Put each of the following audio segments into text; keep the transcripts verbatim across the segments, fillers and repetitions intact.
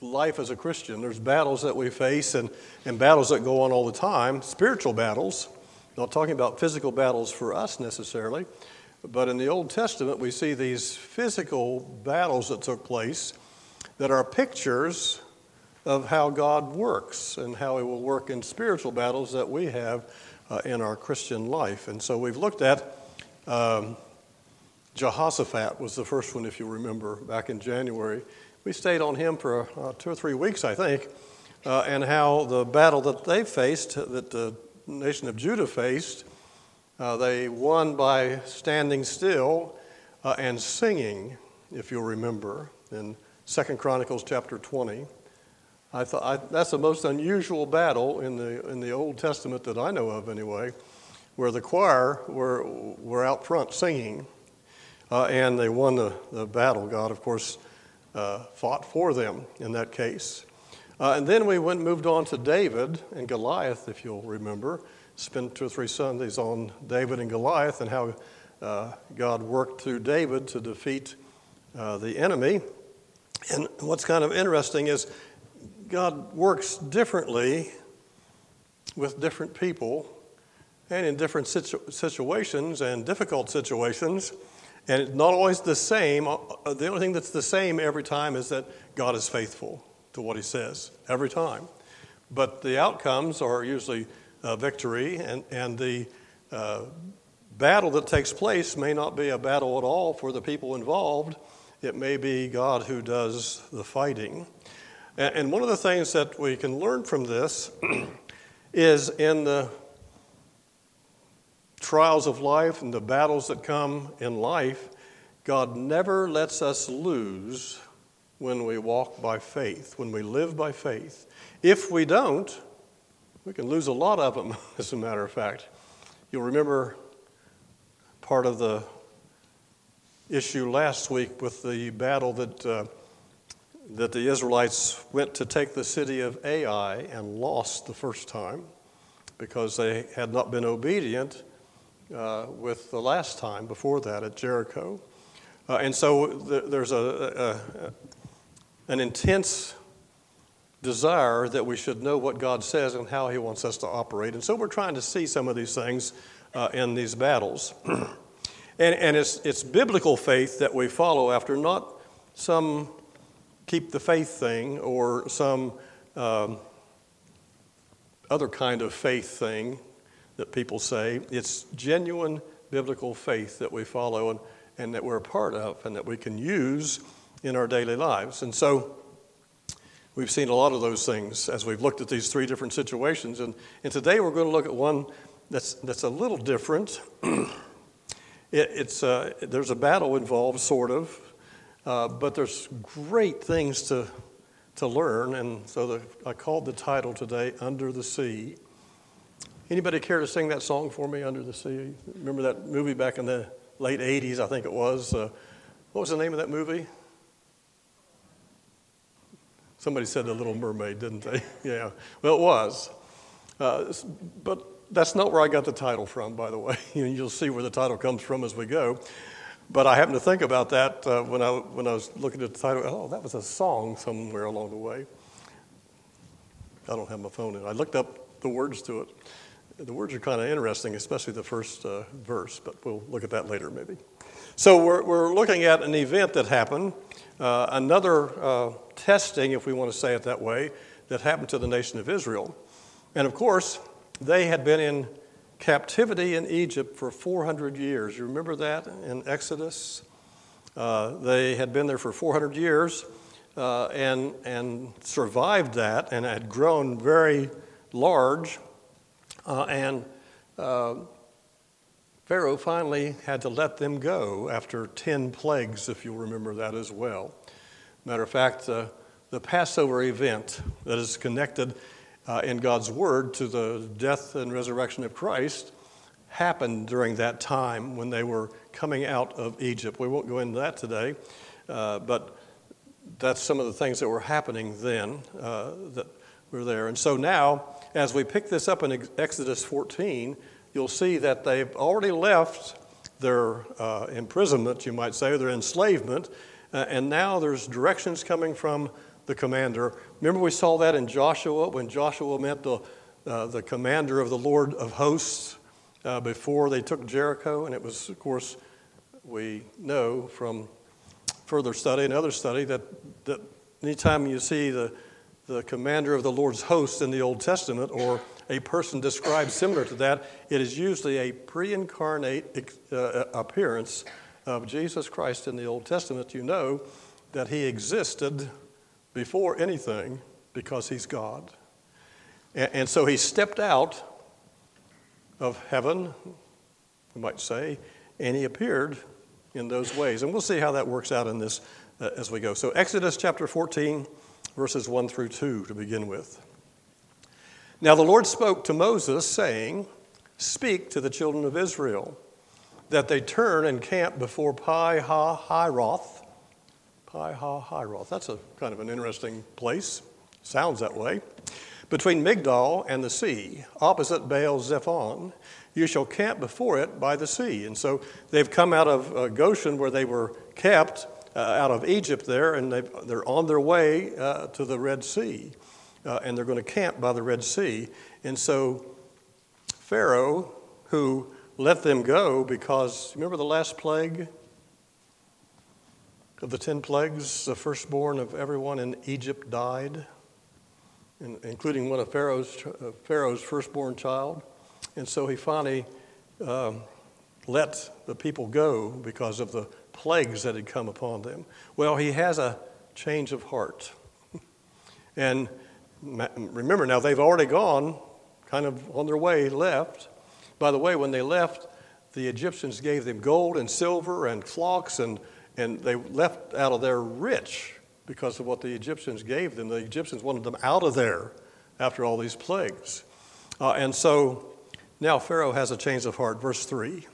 life as a Christian. There's battles that we face and, and battles that go on all the time, spiritual battles. Not talking about physical battles for us necessarily, but in the Old Testament we see these physical battles that took place that are pictures of how God works and how he will work in spiritual battles that we have uh, in our Christian life. And so we've looked at um, Jehoshaphat was the first one, if you remember, back in January. We stayed on him for uh, two or three weeks, I think, uh, and how the battle that they faced, that the nation of Judah faced, uh, they won by standing still uh, and singing, if you'll remember, in Second Chronicles chapter twenty. I thought I, that's the most unusual battle in the in the Old Testament that I know of, anyway, where the choir were were out front singing, uh, and they won the, the battle. God, of course, uh, fought for them in that case. Uh, and then we went moved on to David and Goliath, if you'll remember. Spent two or three Sundays on David and Goliath and how uh, God worked through David to defeat uh, the enemy. And what's kind of interesting is God works differently with different people and in different situ- situations and difficult situations. And it's not always the same. The only thing that's the same every time is that God is faithful to what he says every time. But the outcomes are usually uh, victory, and, and the uh, battle that takes place may not be a battle at all for the people involved. It may be God who does the fighting. And one of the things that we can learn from this is in the trials of life and the battles that come in life, God never lets us lose when we walk by faith, when we live by faith. If we don't, we can lose a lot of them, as a matter of fact. You'll remember part of the issue last week with the battle that uh, that the Israelites went to take the city of Ai and lost the first time because they had not been obedient uh, with the last time before that at Jericho. Uh, and so th- there's a, a, a an intense desire that we should know what God says and how he wants us to operate. And so we're trying to see some of these things uh, in these battles. and and it's, it's biblical faith that we follow after, not some keep the faith thing or some um, other kind of faith thing that people say. It's genuine biblical faith that we follow and, and that we're a part of and that we can use in our daily lives. And so we've seen a lot of those things as we've looked at these three different situations. And, and today we're going to look at one that's that's a little different. it, it's uh, there's a battle involved, sort of. Uh, but there's great things to to learn, and so the, I called the title today, Under the Sea. Anybody care to sing that song for me, Under the Sea? Remember that movie back in the late eighties, I think it was. Uh, what was the name of that movie? Somebody said The Little Mermaid, didn't they? Yeah, well, it was. Uh, but that's not where I got the title from, by the way. You'll see where the title comes from as we go. But I happened to think about that uh, when I when I was looking at the title. Oh, that was a song somewhere along the way. I don't have my phone in. I looked up the words to it. The words are kind of interesting, especially the first uh, verse, but we'll look at that later maybe. So we're we're looking at an event that happened, uh, another uh, testing, if we want to say it that way, that happened to the nation of Israel. And of course, they had been in captivity in Egypt for four hundred years. You remember that in Exodus? Uh, they had been there for four hundred years uh, and, and survived that and had grown very large. Uh, and uh, Pharaoh finally had to let them go after ten plagues, if you'll remember that as well. Matter of fact, uh, the Passover event that is connected Uh, in God's Word to the death and resurrection of Christ happened during that time when they were coming out of Egypt. We won't go into that today, uh, but that's some of the things that were happening then uh, that were there. And so now, as we pick this up in Exodus fourteen, you'll see that they've already left their uh, imprisonment, you might say, their enslavement, uh, and now there's directions coming from the commander. Remember we saw that in Joshua when Joshua met the, uh, the commander of the Lord of hosts uh, before they took Jericho. And it was, of course, we know from further study and other study that, that anytime you see the, the commander of the Lord's hosts in the Old Testament or a person described similar to that, it is usually a pre-incarnate uh, appearance of Jesus Christ in the Old Testament. You know that he existed before anything because he's God. And, and so he stepped out of heaven, we might say, and he appeared in those ways. And we'll see how that works out in this uh, as we go. So Exodus chapter fourteen, verses one through two to begin with. Now the Lord spoke to Moses, saying, "Speak to the children of Israel, that they turn and camp before Pi-hahiroth." Pi-hahiroth, that's a kind of an interesting place. Sounds that way. "Between Migdol and the sea, opposite Baal-zephon, you shall camp before it by the sea." And so they've come out of uh, Goshen, where they were kept, uh, out of Egypt there, and they're on their way uh, to the Red Sea. Uh, and they're going to camp by the Red Sea. And so Pharaoh, who let them go because, remember the last plague of the ten plagues, the firstborn of everyone in Egypt died, in, including one of Pharaoh's, uh, Pharaoh's firstborn child. And so he finally um, let the people go because of the plagues that had come upon them. Well, he has a change of heart. And remember now, they've already gone, kind of on their way, left. By the way, when they left, the Egyptians gave them gold and silver and flocks, and, and they left out of there rich because of what the Egyptians gave them. The Egyptians wanted them out of there after all these plagues. Uh, and so now Pharaoh has a change of heart. Verse three.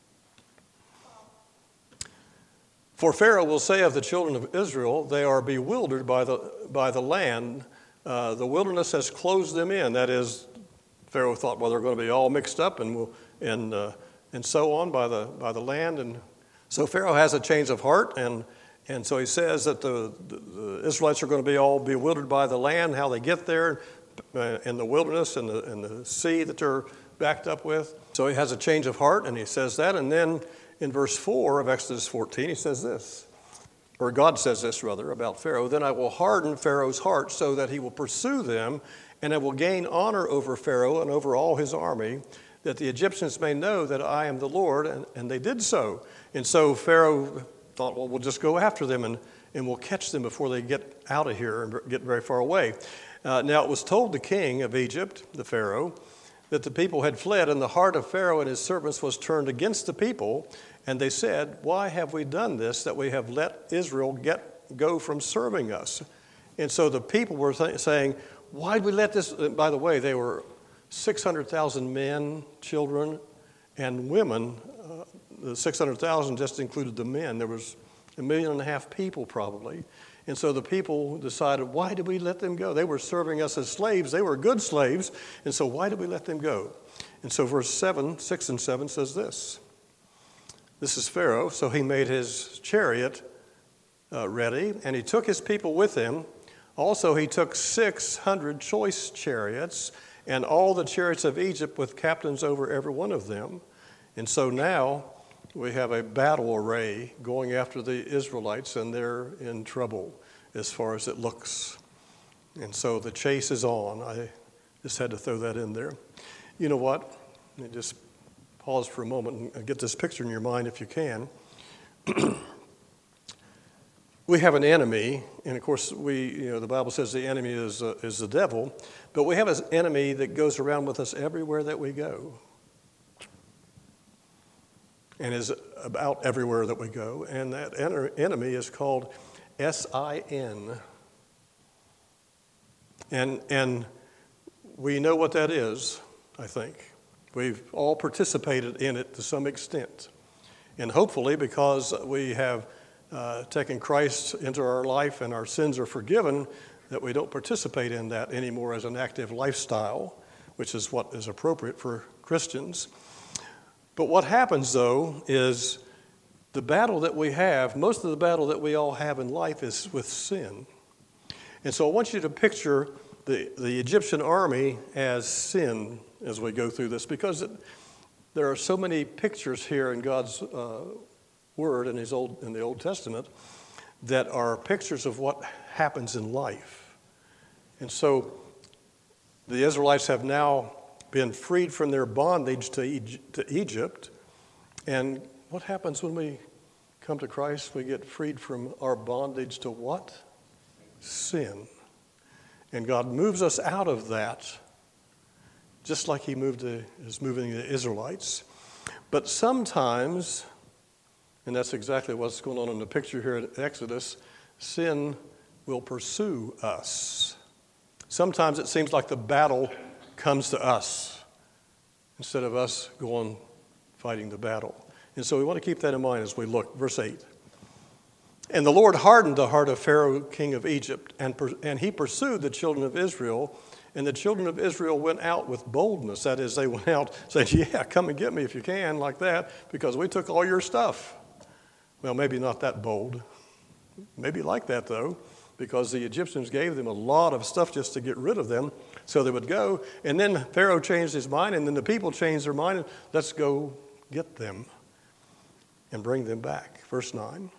"For Pharaoh will say of the children of Israel, they are bewildered by the, by the land. Uh, the wilderness has closed them in." That is, Pharaoh thought, well, they're going to be all mixed up and will, and uh, and so on by the by the land. And so Pharaoh has a change of heart, and and so he says that the, the, the Israelites are going to be all bewildered by the land, how they get there, uh, in the wilderness and the and the sea that they're backed up with. So he has a change of heart, and he says that. And then in verse four of Exodus fourteen, he says this. Or God says this, rather, about Pharaoh: "Then I will harden Pharaoh's heart so that he will pursue them, and I will gain honor over Pharaoh and over all his army, that the Egyptians may know that I am the Lord." And, and they did so. And so Pharaoh thought, well, we'll just go after them, and, and we'll catch them before they get out of here and get very far away. Uh, now it was told the king of Egypt, the Pharaoh, that the people had fled, and the heart of Pharaoh and his servants was turned against the people. And they said, "Why have we done this, that we have let Israel get go from serving us?" And so the people were th- saying, why did we let this? And by the way, they were six hundred thousand men, children, and women. Uh, the six hundred thousand just included the men. There was a million and a half people probably. And so the people decided, why did we let them go? They were serving us as slaves. They were good slaves. And so why did we let them go? And so verse seven, six and seven says this. This is Pharaoh. "So he made his chariot uh, ready, and he took his people with him. Also he took six hundred choice chariots, and all the chariots of Egypt with captains over every one of them." And so now we have a battle array going after the Israelites, and they're in trouble as far as it looks. And so the chase is on. I just had to throw that in there. You know what? Let me just pause for a moment and get this picture in your mind if you can. We have an enemy, and of course, we, you know, the Bible says the enemy is uh, is the devil, but we have an enemy that goes around with us everywhere that we go, and is about everywhere that we go. And that en- enemy is called S I N. And and we know what that is, I think. We've all participated in it to some extent. And hopefully, because we have uh, taken Christ into our life and our sins are forgiven, that we don't participate in that anymore as an active lifestyle, which is what is appropriate for Christians. But what happens, though, is the battle that we have, most of the battle that we all have in life is with sin. And so I want you to picture the, the Egyptian army as sin as we go through this, because it, there are so many pictures here in God's uh, Word in, his old, in the Old Testament that are pictures of what happens in life. And so the Israelites have now been freed from their bondage to Egypt, to Egypt. And what happens when we come to Christ? We get freed from our bondage to what? Sin. And God moves us out of that, just like he moved the, is moving the Israelites. But sometimes, and that's exactly what's going on in the picture here at Exodus, sin will pursue us. Sometimes it seems like the battle comes to us instead of us going fighting the battle. And so we want to keep that in mind as we look. Verse eight. And the Lord hardened the heart of Pharaoh, king of Egypt, and, per, and he pursued the children of Israel. And the children of Israel went out with boldness. That is, they went out saying, yeah, come and get me if you can, like that, because we took all your stuff. Well, maybe not that bold. Maybe like that, though, because the Egyptians gave them a lot of stuff just to get rid of them, so they would go. And then Pharaoh changed his mind, and then the people changed their mind. And let's go get them and bring them back. Verse nine.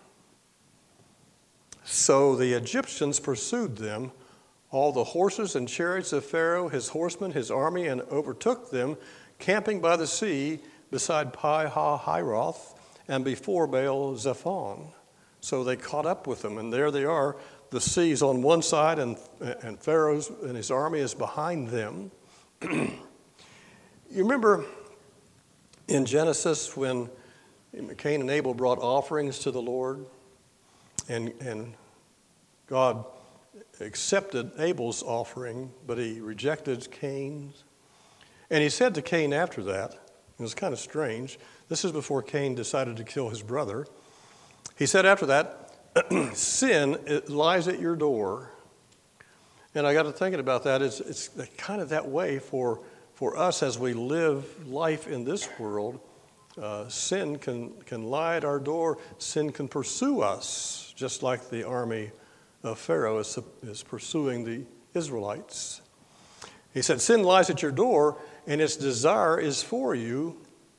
So the Egyptians pursued them, all the horses and chariots of Pharaoh, his horsemen, his army, and overtook them, camping by the sea beside Pi-hahiroth and before Baal-zephon. So they caught up with them, and there they are. The sea's on one side, and, and Pharaoh's and his army is behind them. You remember in Genesis when Cain and Abel brought offerings to the Lord, and, and God accepted Abel's offering, but he rejected Cain's. And he said to Cain after that, it was kind of strange, this is before Cain decided to kill his brother. He said after that, sin it lies at your door. And I got to thinking about that. It's, it's kind of that way for, for us as we live life in this world. Uh, sin can, can lie at our door. Sin can pursue us, just like the army of Pharaoh is, is pursuing the Israelites. He said, sin lies at your door, and its desire is for you.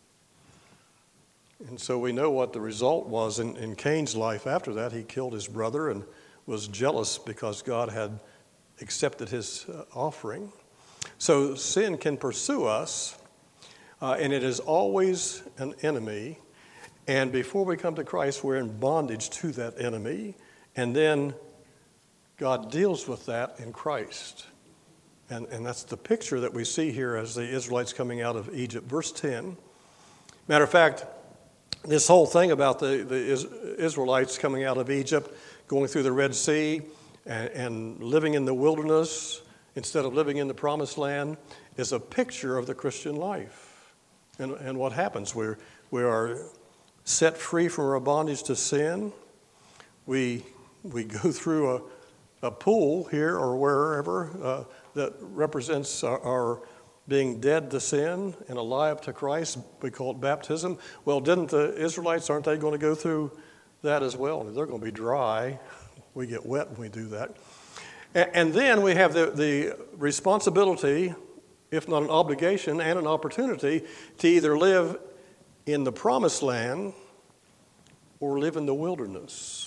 And so we know what the result was in, in Cain's life after that. He killed his brother and was jealous because God had accepted his uh, offering. So sin can pursue us, uh, and it is always an enemy. And before we come to Christ, we're in bondage to that enemy. And then God deals with that in Christ. And, and that's the picture that we see here as the Israelites coming out of Egypt. Verse ten. Matter of fact, this whole thing about the, the Israelites coming out of Egypt, going through the Red Sea, and, and living in the wilderness instead of living in the Promised Land, is a picture of the Christian life. And, and what happens? We're, we are set free from our bondage to sin. We, we go through a a pool here or wherever uh, that represents our, our being dead to sin and alive to Christ. We call it baptism. Well, didn't the Israelites, aren't they going to go through that as well? They're going to be dry. We get wet when we do that. And, and then we have the, the responsibility, if not an obligation and an opportunity, to either live in the Promised Land or live in the wilderness.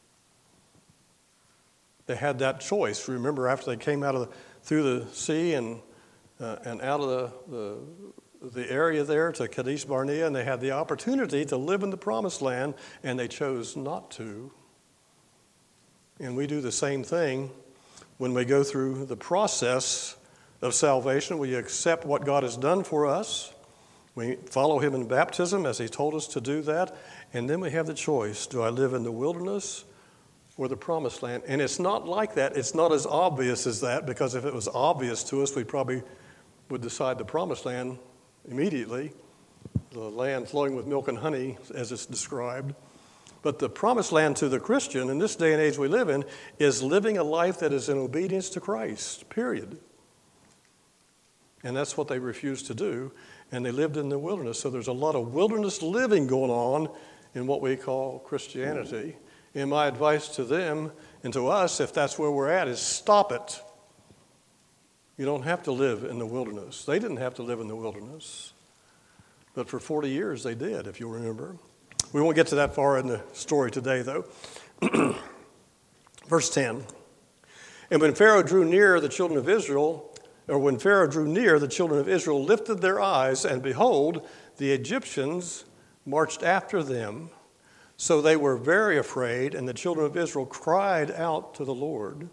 They had that choice. Remember, after they came out of the, through the sea and uh, and out of the, the the area there to Kadesh Barnea, and they had the opportunity to live in the Promised Land, and they chose not to. And we do the same thing when we go through the process of salvation. We accept what God has done for us. We follow him in baptism as he told us to do that, and then we have the choice: do I live in the wilderness or the Promised Land? And it's not like that. It's not as obvious as that, because if it was obvious to us, we probably would decide the Promised Land immediately, the land flowing with milk and honey, as it's described. But the Promised Land to the Christian, in this day and age we live in, is living a life that is in obedience to Christ, period. And that's what they refused to do, and they lived in the wilderness. So there's a lot of wilderness living going on in what we call Christianity. And my advice to them And to us, if that's where we're at, is stop it. You don't have to live in the wilderness. They didn't have to live in the wilderness. But for forty years they did, if you'll remember. We won't get to that far in the story today, though. Verse ten. And when Pharaoh drew near the children of Israel, or when Pharaoh drew near, the children of Israel lifted their eyes, and behold, the Egyptians marched after them. So they were very afraid, and the children of Israel cried out to the Lord.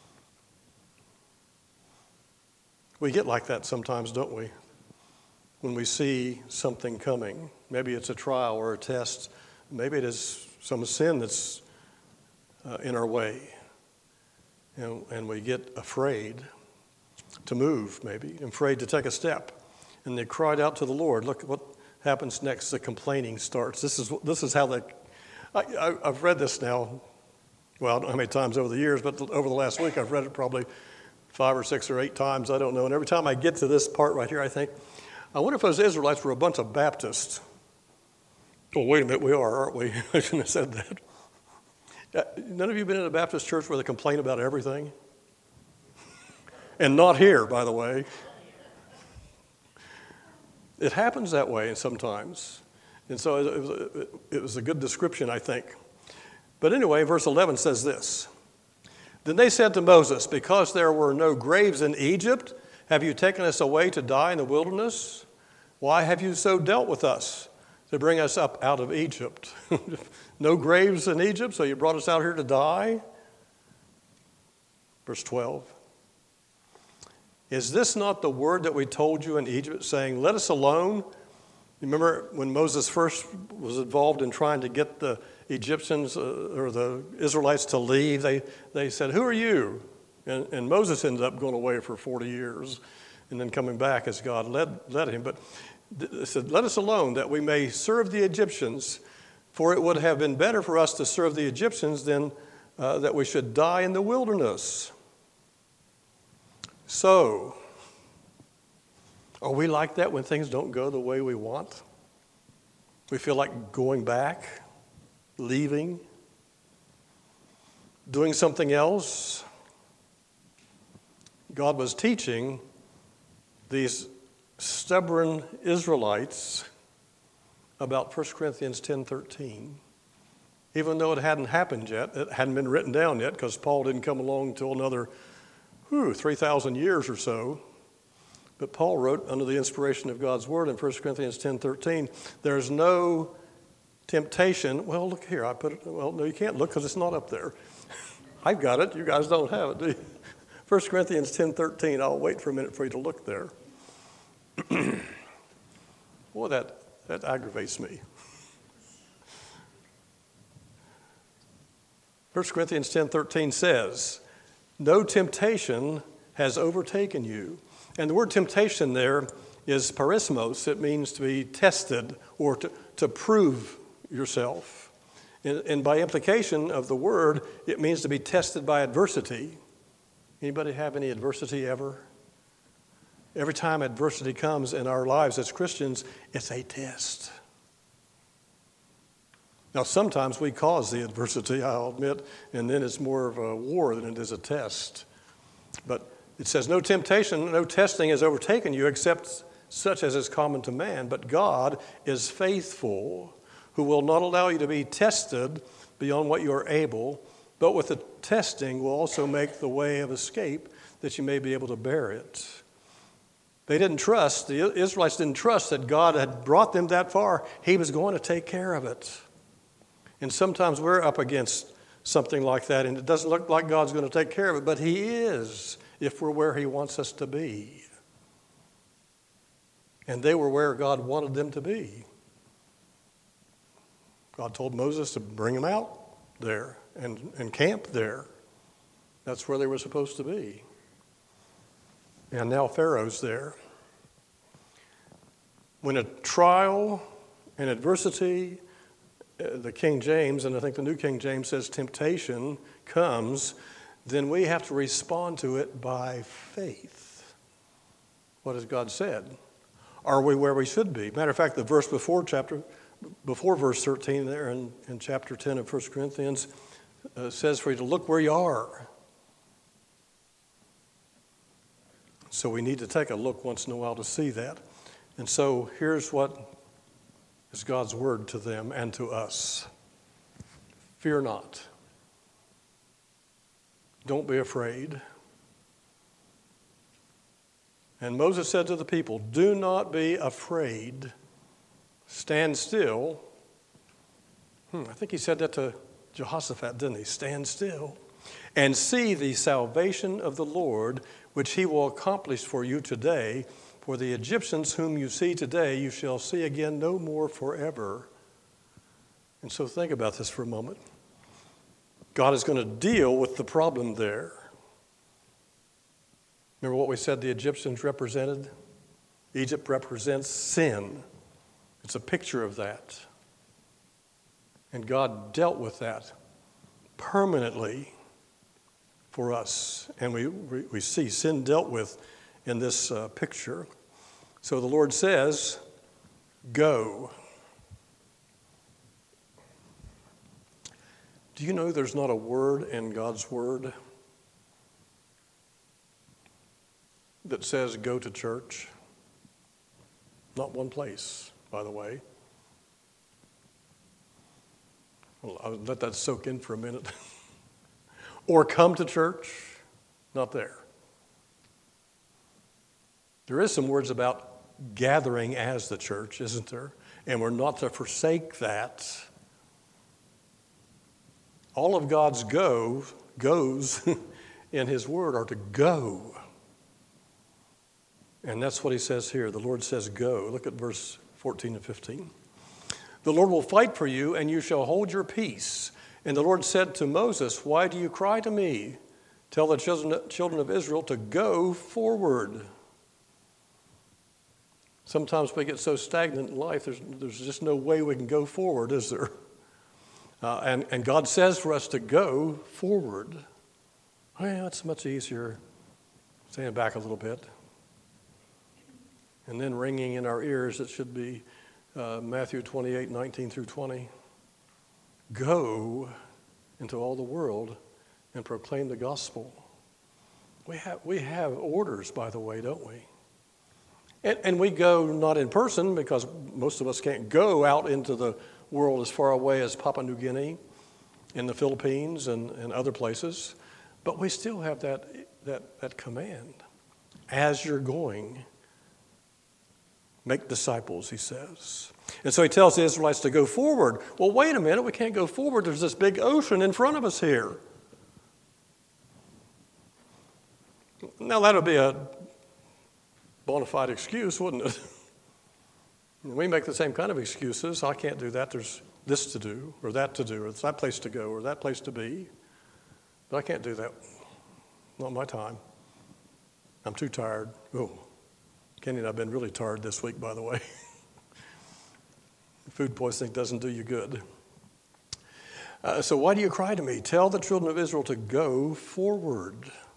We get like that sometimes, don't we? When we see something coming. Maybe it's a trial or a test. Maybe it is some sin that's uh, in our way. And, and we get afraid to move, maybe, afraid to take a step. And they cried out to the Lord. Look what happens next. The complaining starts. This is this is how they, I, I, I've read this now, well, I don't know how many times over the years, but over the last week I've read it probably five or six or eight times, I don't know. And every time I get to this part right here, I think, I wonder if those Israelites were a bunch of Baptists. Oh, wait a minute, we are, aren't we? I shouldn't have said that. None of you been in a Baptist church where they complain about everything? And not here, by the way. It happens that way sometimes. And so it was, a, it was a good description, I think. But anyway, verse eleven says this. Then they said to Moses, because there were no graves in Egypt, have you taken us away to die in the wilderness? Why have you so dealt with us to bring us up out of Egypt? No graves in Egypt, so you brought us out here to die? Verse twelve. Is this not the word that we told you in Egypt, saying, let us alone? Remember when Moses first was involved in trying to get the Egyptians uh, or the Israelites to leave, they, they said, who are you? And, and Moses ended up going away for forty years and then coming back as God led, led him. But they said, let us alone that we may serve the Egyptians, for it would have been better for us to serve the Egyptians than uh, that we should die in the wilderness. So, are we like that when things don't go the way we want? We feel like going back, leaving, doing something else. God was teaching these stubborn Israelites about First Corinthians ten thirteen. Even though it hadn't happened yet, it hadn't been written down yet because Paul didn't come along until another whew, three thousand years or so. But Paul wrote under the inspiration of God's word in First Corinthians ten thirteen, there's no temptation. Well, look here, I put it, well, no, you can't look because it's not up there. I've got it, you guys don't have it, do you? First Corinthians ten thirteen, I'll wait for a minute for you to look there. Boy, that, that aggravates me. First Corinthians ten thirteen says, no temptation has overtaken you. And the word temptation there is parismos. It means to be tested or to, to prove yourself. And, and by implication of the word, it means to be tested by adversity. Anybody have any adversity ever? Every time adversity comes in our lives as Christians, it's a test. Now, sometimes we cause the adversity, I'll admit, and then it's more of a war than it is a test. But it says, no temptation, no testing has overtaken you except such as is common to man. But God is faithful, who will not allow you to be tested beyond what you are able, but with the testing will also make the way of escape that you may be able to bear it. They didn't trust, the Israelites didn't trust that God had brought them that far. He was going to take care of it. And sometimes we're up against something like that, and it doesn't look like God's going to take care of it, but He is, if we're where He wants us to be. And they were where God wanted them to be. God told Moses to bring them out there and, and camp there. That's where they were supposed to be. And now Pharaoh's there. When a trial and adversity, uh, the King James, and I think the New King James says temptation comes, then we have to respond to it by faith. What has God said? Are we where we should be? Matter of fact, the verse before chapter, before verse thirteen there in, in chapter ten of First Corinthians uh, says for you to look where you are. So we need to take a look once in a while to see that. And so here's what is God's word to them and to us. Fear not. Don't be afraid. And Moses said to the people, do not be afraid. Stand still. Hmm, I think he said that to Jehoshaphat, didn't he? Stand still. And see the salvation of the Lord, which he will accomplish for you today. For the Egyptians whom you see today, you shall see again no more forever. And so think about this for a moment. God is going to deal with the problem there. Remember what we said the Egyptians represented? Egypt represents sin. It's a picture of that. And God dealt with that permanently for us. And we, we see sin dealt with in this uh, picture. So the Lord says, go. Do you know there's not a word in God's word that says go to church? Not one place, by the way. Well, I'll let that soak in for a minute. Or come to church, not there. There is some words about gathering as the church, isn't there? And we're not to forsake that. All of God's go, goes in his word are to go. And that's what he says here. The Lord says go. Look at verse fourteen and fifteen. The Lord will fight for you, and you shall hold your peace. And the Lord said to Moses, why do you cry to me? Tell the children of Israel to go forward. Sometimes we get so stagnant in life, there's, there's just no way we can go forward, is there? Uh, and, and God says for us to go forward. Well, it's much easier staying back a little bit. And then ringing in our ears, it should be uh, Matthew twenty-eight, nineteen through twenty. Go into all the world and proclaim the gospel. We have, we have orders, by the way, don't we? And, and we go not in person because most of us can't go out into the world as far away as Papua New Guinea, in the Philippines and, and other places. But we still have that, that, that command. As you're going, make disciples, he says. And so he tells the Israelites to go forward. Well, wait a minute, we can't go forward. There's this big ocean in front of us here. Now, that would be a bona fide excuse, wouldn't it? We make the same kind of excuses. I can't do that. There's this to do, or that to do, or there's that place to go, or that place to be. But I can't do that. Not my time. I'm too tired. Oh, Kenny and I have been really tired this week, by the way. Food poisoning doesn't do you good. Uh, so why do you cry to me? Tell the children of Israel to go forward.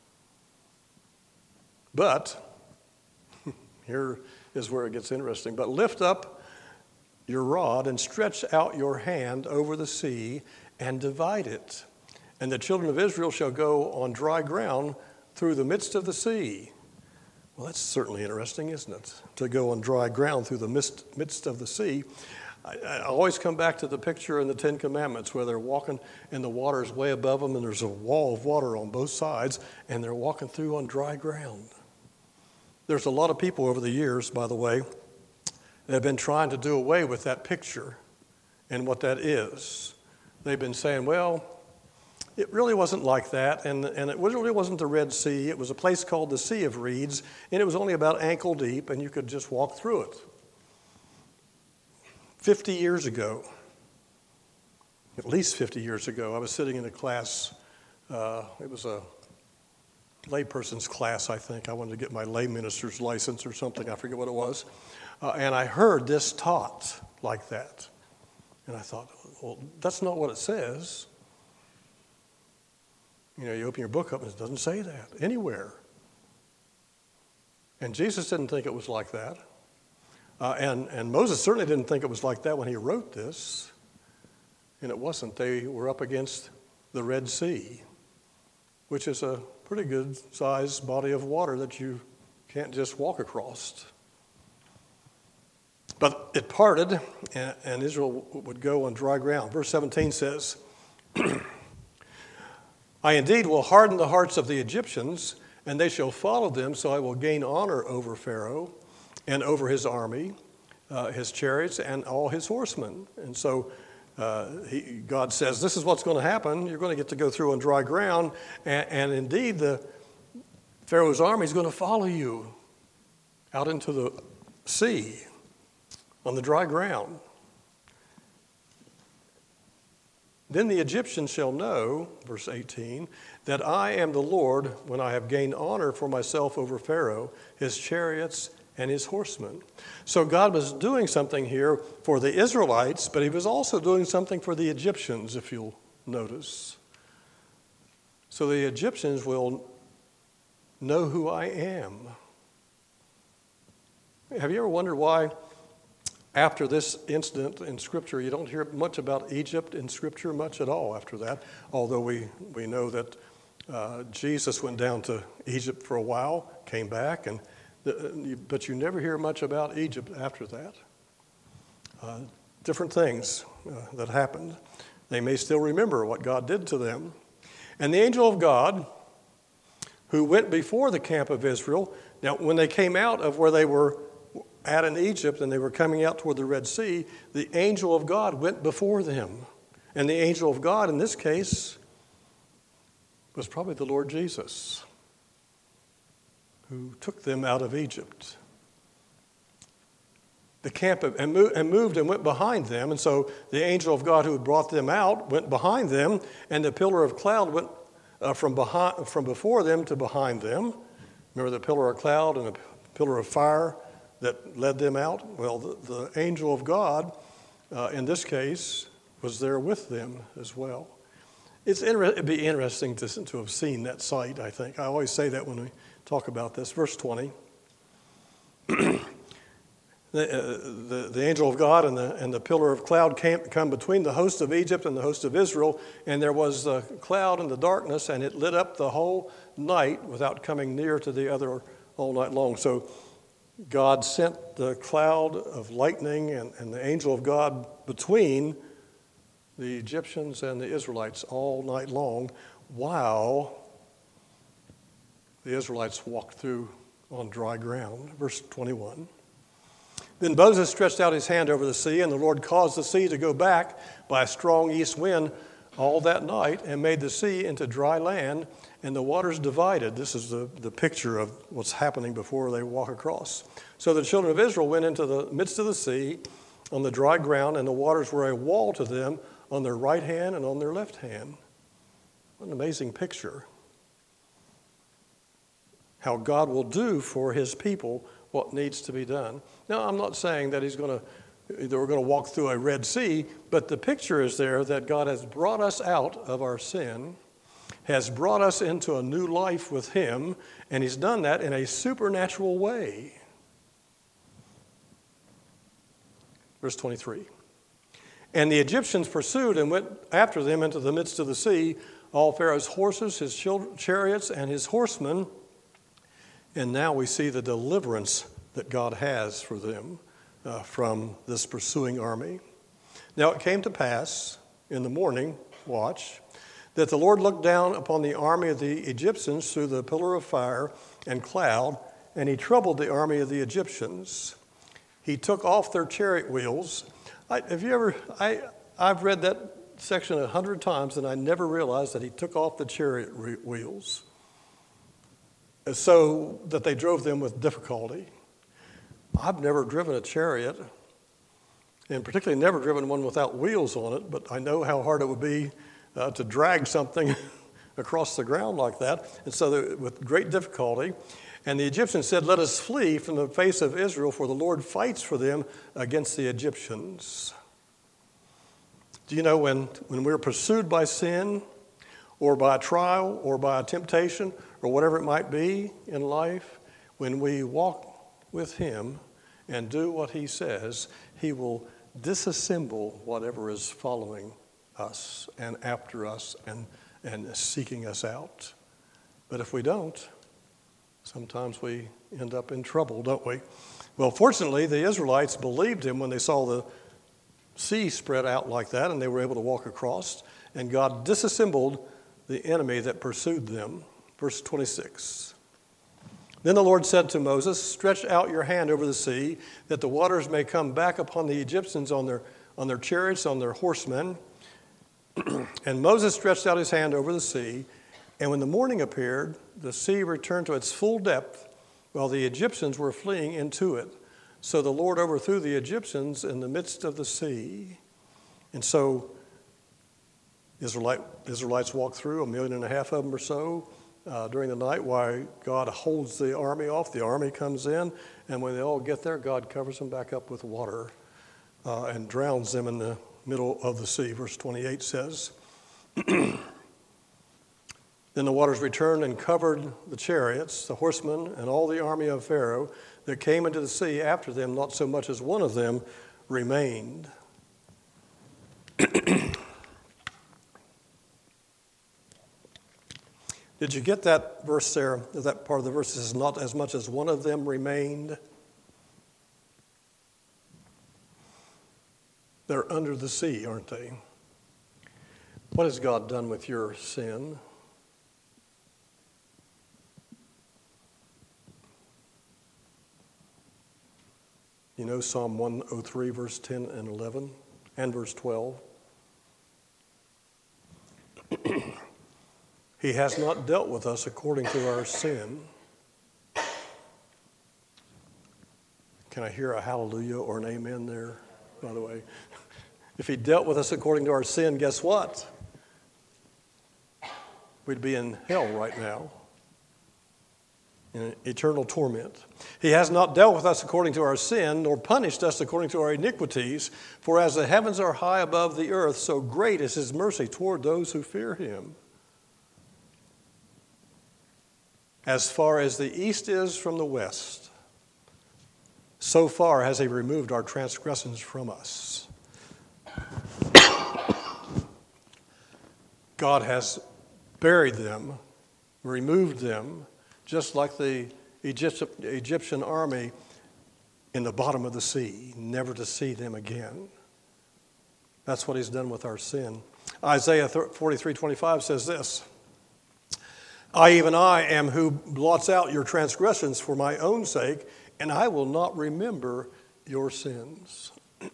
But, here is where it gets interesting. But lift up your rod and stretch out your hand over the sea and divide it. And the children of Israel shall go on dry ground through the midst of the sea. Well, that's certainly interesting, isn't it? To go on dry ground through the midst, midst of the sea. I, I always come back to the picture in the Ten Commandments where they're walking and the water is way above them and there's a wall of water on both sides and they're walking through on dry ground. There's a lot of people over the years, by the way, that have been trying to do away with that picture and what that is. They've been saying, well, it really wasn't like that, and, and it really wasn't the Red Sea. It was a place called the Sea of Reeds, and it was only about ankle deep, and you could just walk through it. Fifty years ago, at least fifty years ago, I was sitting in a class. Uh, it was a layperson's class, I think. I wanted to get my lay minister's license or something. I forget what it was. Uh, and I heard this taught like that. And I thought, well, that's not what it says. You know, you open your book up and it doesn't say that anywhere. And Jesus didn't think it was like that. Uh, and, and Moses certainly didn't think it was like that when he wrote this. And it wasn't. They were up against the Red Sea, which is a pretty good sized body of water that you can't just walk across. But it parted, and, and Israel would go on dry ground. Verse seventeen says, I indeed will harden the hearts of the Egyptians, and they shall follow them, so I will gain honor over Pharaoh and over his army, uh, his chariots, and all his horsemen. And so uh, he, God says, this is what's going to happen. You're going to get to go through on dry ground, and, and indeed the Pharaoh's army is going to follow you out into the sea on the dry ground. Then the Egyptians shall know, verse eighteen, that I am the Lord when I have gained honor for myself over Pharaoh, his chariots, and his horsemen. So God was doing something here for the Israelites, but he was also doing something for the Egyptians, if you'll notice. So the Egyptians will know who I am. Have you ever wondered why after this incident in Scripture, you don't hear much about Egypt in Scripture much at all after that, although we, we know that uh, Jesus went down to Egypt for a while, came back, and the, but you never hear much about Egypt after that. Uh, different things uh, that happened. They may still remember what God did to them. And the angel of God, who went before the camp of Israel, now when they came out of where they were at in Egypt and they were coming out toward the Red Sea, the angel of God went before them. And the angel of God in this case was probably the Lord Jesus, who took them out of Egypt. The camp of, and, moved, and moved and went behind them. And so the angel of God who had brought them out went behind them, and the pillar of cloud went uh, from, behind, from before them to behind them. Remember the pillar of cloud and the pillar of fire that led them out? Well, the, the angel of God, uh, in this case, was there with them as well. It's inter- it'd be interesting to, to have seen that sight, I think. I always say that when we talk about this. Verse twenty. the, uh, the, the angel of God and the, and the pillar of cloud came come between the host of Egypt and the host of Israel, and there was a cloud and the darkness, and it lit up the whole night without coming near to the other all night long. So God sent the cloud of lightning and, and the angel of God between the Egyptians and the Israelites all night long while the Israelites walked through on dry ground. Verse twenty-one. Then Moses stretched out his hand over the sea, and the Lord caused the sea to go back by a strong east wind all that night and made the sea into dry land, and the waters divided. This is the, the picture of what's happening before they walk across. So the children of Israel went into the midst of the sea on the dry ground, and the waters were a wall to them on their right hand and on their left hand. What an amazing picture. How God will do for his people what needs to be done. Now, I'm not saying that he's going to that we're going to walk through a Red Sea, but the picture is there that God has brought us out of our sin, has brought us into a new life with him, and he's done that in a supernatural way. Verse twenty-three. And the Egyptians pursued and went after them into the midst of the sea, all Pharaoh's horses, his chariots, and his horsemen. And now we see the deliverance that God has for them uh, from this pursuing army. Now it came to pass in the morning watch that the Lord looked down upon the army of the Egyptians through the pillar of fire and cloud, and he troubled the army of the Egyptians. He took off their chariot wheels. I, have you ever, I, I've read that section a hundred times, and I never realized that he took off the chariot re- wheels so that they drove them with difficulty. I've never driven a chariot, and particularly never driven one without wheels on it, but I know how hard it would be uh, to drag something across the ground like that, and so that, with great difficulty. And the Egyptians said, "Let us flee from the face of Israel, for the Lord fights for them against the Egyptians." Do you know when, when we're pursued by sin or by a trial or by a temptation or whatever it might be in life, when we walk with him and do what he says, he will disassemble whatever is following us and after us and and seeking us out. But if we don't, sometimes we end up in trouble, don't we? Well, fortunately, the Israelites believed him when they saw the sea spread out like that, and they were able to walk across, and God disassembled the enemy that pursued them. Verse twenty-six. Then the Lord said to Moses, "Stretch out your hand over the sea, that the waters may come back upon the Egyptians on their, on their chariots, on their horsemen." And Moses stretched out his hand over the sea, and when the morning appeared, the sea returned to its full depth, while the Egyptians were fleeing into it. So the Lord overthrew the Egyptians in the midst of the sea. And so Israelite, Israelites walked through, a million and a half of them or so, uh, during the night while God holds the army off. The army comes in, and when they all get there, God covers them back up with water uh, and drowns them in the middle of the sea. Verse twenty-eight says, "Then the waters returned and covered the chariots, the horsemen, and all the army of Pharaoh that came into the sea after them. Not so much as one of them remained." Did you get that verse there? That part of the verse says, "Not as much as one of them remained." They're under the sea, aren't they? What has God done with your sin? You know Psalm one oh three, verse ten and eleven, and verse twelve. He has not dealt with us according to our sin. Can I hear a hallelujah or an amen there, by the way? If he dealt with us according to our sin, guess what? We'd be in hell right now, in eternal torment. He has not dealt with us according to our sin, nor punished us according to our iniquities. For as the heavens are high above the earth, so great is his mercy toward those who fear him. As far as the east is from the west, so far has he removed our transgressions from us. God has buried them, removed them, just like the Egyptian army in the bottom of the sea, never to see them again. That's what he's done with our sin. Isaiah forty-three twenty-five says this, "I, even I, am who blots out your transgressions for my own sake, and I will not remember your sins."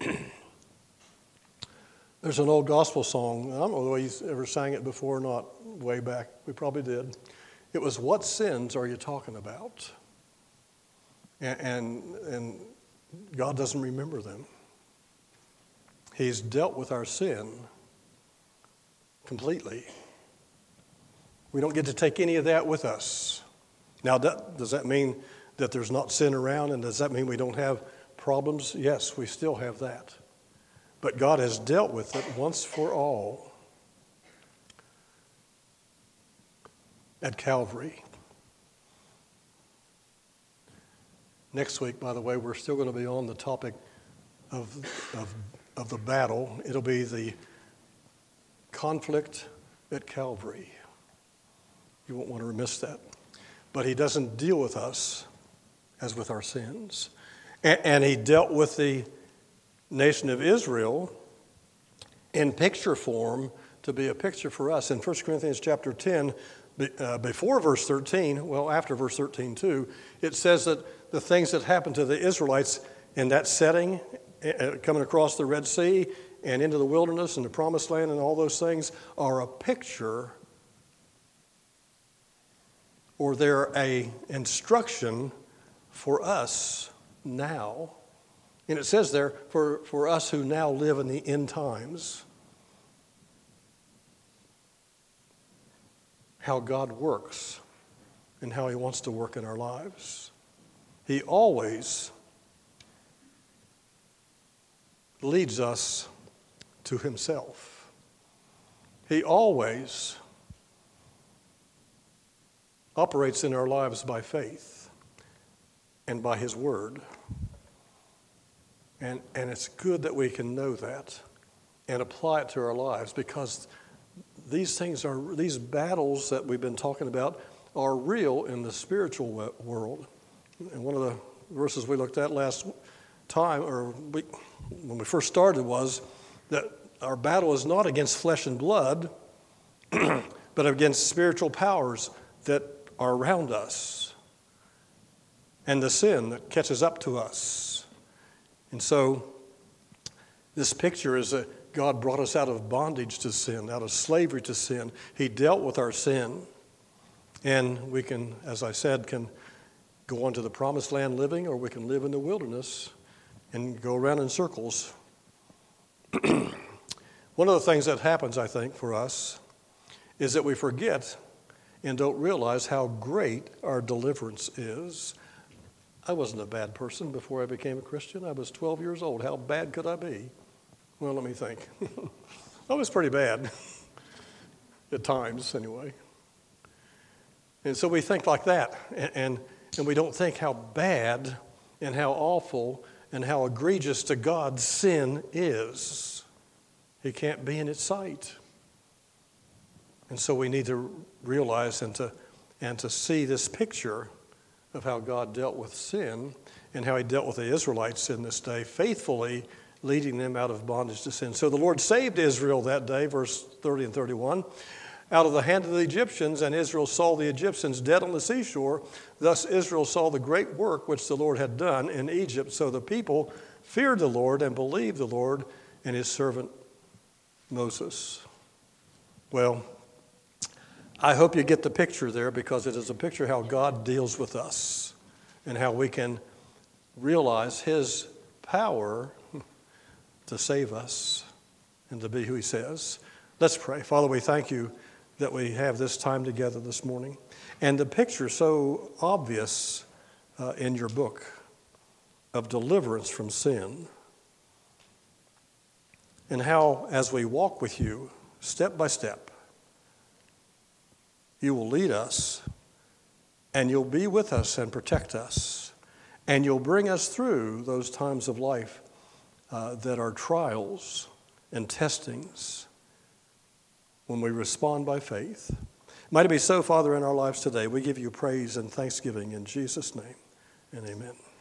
There's an old gospel song. I don't know whether you ever sang it before or not, way back. We probably did. It was, "What sins are you talking about?" And, and, and God doesn't remember them. He's dealt with our sin completely. We don't get to take any of that with us. Now, that, does that mean that there's not sin around, and does that mean we don't have problems? Yes, we still have that. But God has dealt with it once for all at Calvary. Next week, by the way, we're still going to be on the topic of, of, of the battle. It'll be the conflict at Calvary. You won't want to miss that. But he doesn't deal with us as with our sins. And, and he dealt with the nation of Israel in picture form to be a picture for us. In First Corinthians chapter ten, uh, before verse thirteen, well, after verse thirteen too, it says that the things that happened to the Israelites in that setting, uh, coming across the Red Sea and into the wilderness and the Promised Land and all those things, are a picture, or they're a instruction for us now. And it says there, for, for us who now live in the end times, how God works and how he wants to work in our lives. He always leads us to himself. He always operates in our lives by faith and by his word. And, and it's good that we can know that and apply it to our lives, because these things are, these battles that we've been talking about are real in the spiritual world. And one of the verses we looked at last time, or we, when we first started, was that our battle is not against flesh and blood, but against spiritual powers that are around us and the sin that catches up to us. And so this picture is that God brought us out of bondage to sin, out of slavery to sin. He dealt with our sin. And we can, as I said, can go on to the promised land living, or we can live in the wilderness and go around in circles. One of the things that happens, I think, for us is that we forget and don't realize how great our deliverance is. I wasn't a bad person before I became a Christian. I was twelve years old. How bad could I be? Well, let me think. I was pretty bad, at times anyway. And so we think like that, and, and, and we don't think how bad and how awful and how egregious to God sin is. He can't be in its sight. And so we need to realize and to, and to see this picture of how God dealt with sin and how he dealt with the Israelites in this day, faithfully leading them out of bondage to sin. So the Lord saved Israel that day, verse thirty and thirty-one, out of the hand of the Egyptians, and Israel saw the Egyptians dead on the seashore. Thus Israel saw the great work which the Lord had done in Egypt. So the people feared the Lord and believed the Lord and his servant Moses. Well, I hope you get the picture there, because it is a picture how God deals with us and how we can realize his power to save us and to be who he says. Let's pray. Father, we thank you that we have this time together this morning. And the picture so obvious uh, in your book of deliverance from sin, and how as we walk with you step by step, you will lead us, and you'll be with us and protect us, and you'll bring us through those times of life uh, that are trials and testings when we respond by faith. Might it be so, Father, in our lives today. We give you praise and thanksgiving in Jesus' name, and amen.